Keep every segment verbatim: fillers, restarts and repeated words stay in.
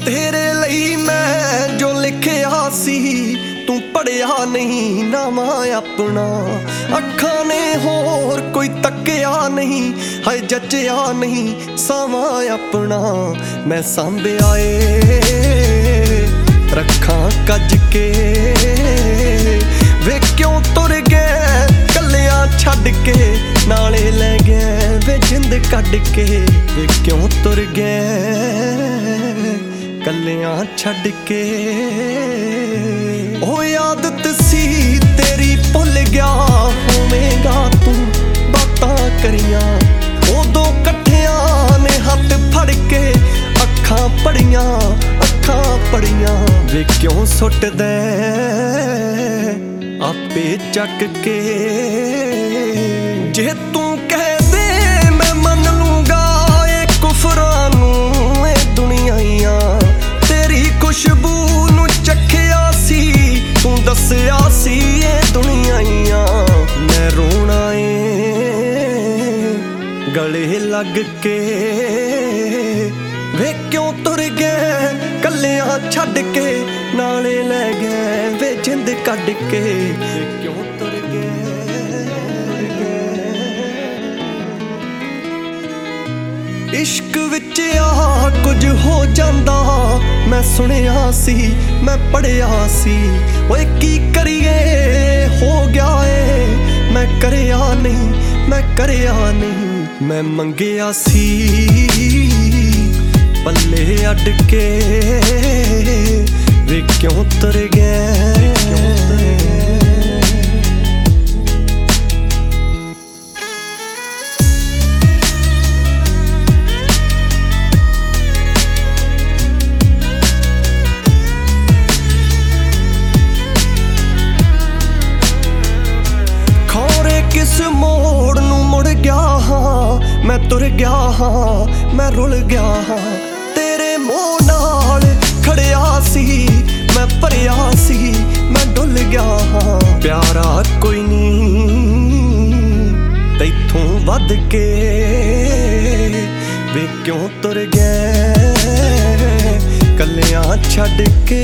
तेरे ਲਈ मैं जो लिखिया सी तू पढ़िया नहीं नामा अपना अखां ने होर कोई तकिया नहीं है जचिया नहीं सामा अपना मैं सांभिया ए रखा कज के वे क्यों तुर गए कलिया छड़ के नाले ले गए वे जिंद कढ़ के वे क्यों तुर गए कलियां छड़ के ओ आदत सी तेरी भुल गया होवेगा तू बातां करियां उदों कट्ठियां ने हथ फड़ के अखां पड़ियां अखां पड़ियां वे क्यों सुट दे आपे चक के जे तू कह दे मैं मन लूंगा ए कुफरां नूं ए दुनियाइयां तेरी खुशबू नूं चखिया सी तू दसिया सी ए दुनियाइयां मैं रोना ए गले लग के वे क्यों तुर गए कलियां छड़ के नाले ले गए वे जिंद कढ़ के वे क्यों तुर गए इश्क विच आ कुछ हो जांदा मैं सुनिया सी मैं पढ़िया सी ओए की करिए हो गया ए मैं करिया नहीं मैं करिया नहीं मैं मंगिया सी पल्ले अड के वे क्यों तुर गए क्यों तुर गए खौरे किस मोड़ नूं मुड़ गया हाँ मैं तुर गया हाँ मैं रुल गया हाँ तेरे मोह नाल खड़िया सी मैं भरिया सी मैं डुल गया हाँ प्यारा कोई नहीं तैथों वध के वे क्यों तुर गए कलियां छड़ के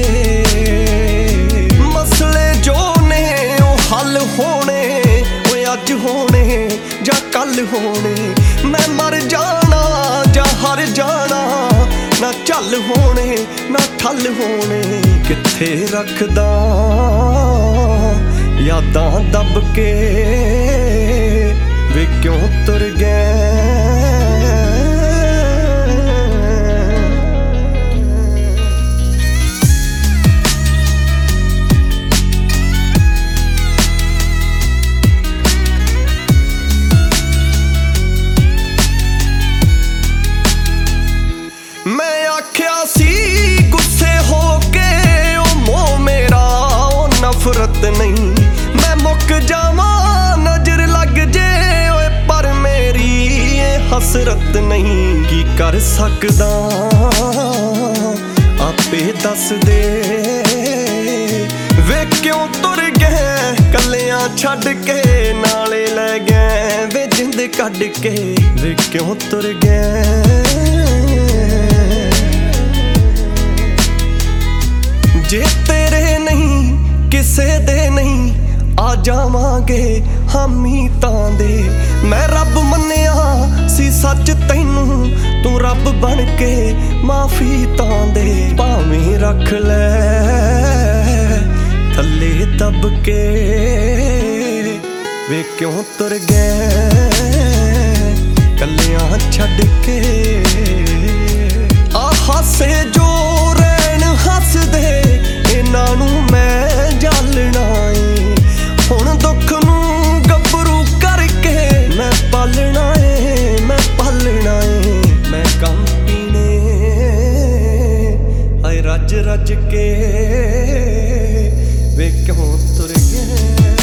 मसले जो ने ओ हल होने ओए अज होने जां कल होने मैं मर जाना जां हर जाना ना झल होने ना ठल होने किथे रखदा यादां दब के वे क्यों तुर गए मैं आख्या सी गुस्से हो के ओ मोह मेरा ओ नफरत नहीं मैं मुक जावा नजर लग जे ओए पर मेरी ये हसरत नहीं की कर सकदा आपे दस दे वे क्यों तुर गए कलियां छड़ के नाले ले गए वे जिंद कढ़ के वे क्यों तुर गए जे तेरे नहीं किसे दे नहीं आ जावांगे हामी तां दे मैं रब मन्निया सी सच तैनू तू रब बन के माफी तां दे भावें रख ले थल्ले दब के वे क्यों तुर गए कलियां छड़ के आ हासे जो रैन हस दे इन्हां नूं मैं जालना ए हुण दुख नूं गभरू करके मैं पालना ए मैं पालना ए मैं गम पीने आए रज रज के वे क्यों तुर गए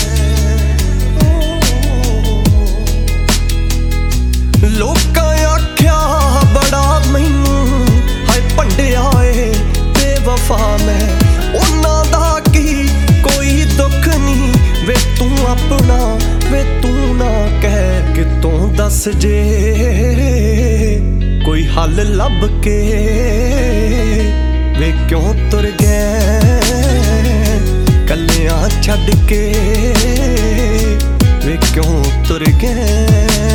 लोकां आख्या बड़ा मैनू हाय भंडिया ए बेवफा मैं उन्हां दा की कोई दुख नहीं वे तू अपना वे तू ना कह कितों दस जे कोई हल लब के ਵੇ ਕਿਉਂ ਤੁਰ ਗਏ ਕੱਲਿਆਂ ਛੱਡ ਕੇ, ਵੇ ਕਿਉਂ ਤੁਰ ਗਏ।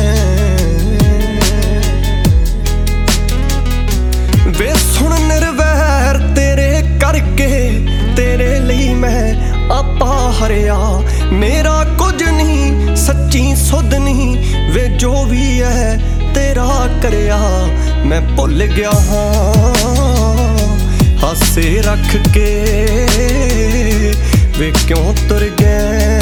ਵੇ ਸੁਣ ਨਿਰਵੈਰ ਤੇਰੇ ਕਰਕੇ, ਤੇਰੇ ਲਈ ਮੈਂ ਆਪਾ ਹਰਿਆ। ਮੇਰਾ ਕੁਝ ਨਹੀਂ ਸੱਚੀ ਸੁਧ ਨਹੀਂ, ਵੇ ਜੋ ਵੀ ਹੈ ਤੇਰਾ ਕਰਿਆ। ਮੈਂ ਭੁੱਲ ਗਿਆ ਹਾਂ ਹਾਸੇ ਰੱਖ ਕੇ, ਵੇ ਕਿਉਂ ਤੁਰ ਗਏ।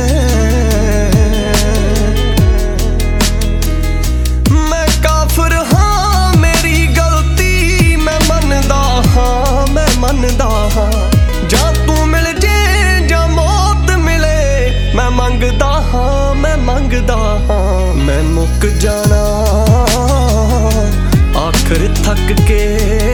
ਮੈਂ ਕਾਫਰ ਹਾਂ ਮੇਰੀ ਗਲਤੀ, ਮੈਂ ਮੰਨਦਾ ਹਾਂ ਮੈਂ ਮੰਨਦਾ ਹਾਂ। ਜਾਂ ਤੂੰ ਮਿਲ ਜੇ ਜਾਂ ਮੌਤ ਮਿਲੇ, ਮੈਂ ਮੰਗਦਾ ਹਾਂ ਮੈਂ ਮੰਗਦਾ ਹਾਂ। ਮੈਂ ਮੁੱਕ ਜਾਣਾ ਆਖਰ ਥੱਕ ਕੇ,